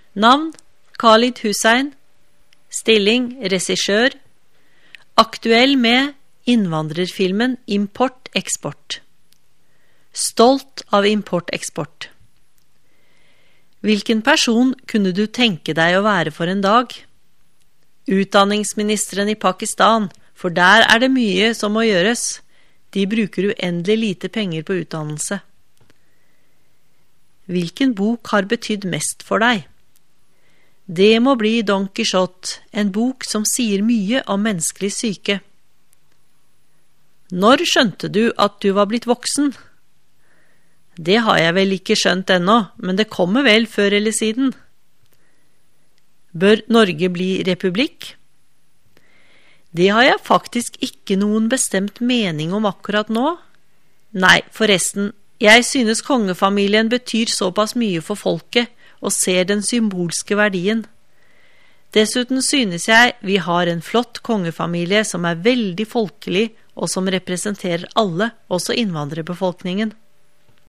Navn, Khalid Hussein. Stilling, regissør. Aktuell med innvandrerfilmen Import-eksport. Stolt av import-eksport. Hvilken person kunne du tenke deg å være for en dag? Utdanningsministeren i Pakistan, for der er det mye som må gjøres. De bruker uendelig lite penger på utdannelse. Hvilken bok har betydd mest for deg? Det må bli Don Quixote, en bok som sier mye om menneskelig syke. Når skjønte du at du var blitt voksen? Det har jeg vel ikke skjønt ennå, men det kommer vel før eller siden. Bør Norge bli republikk? Det har jeg faktisk ikke noen bestemt mening om akkurat nå. Nei, forresten, jeg synes kongefamilien betyr såpass mye for folket og ser den symbolske verdien. Dessuten synes jeg vi har en flott kongefamilie som er veldig folkelig og som representerer alle, også innvandrerbefolkningen.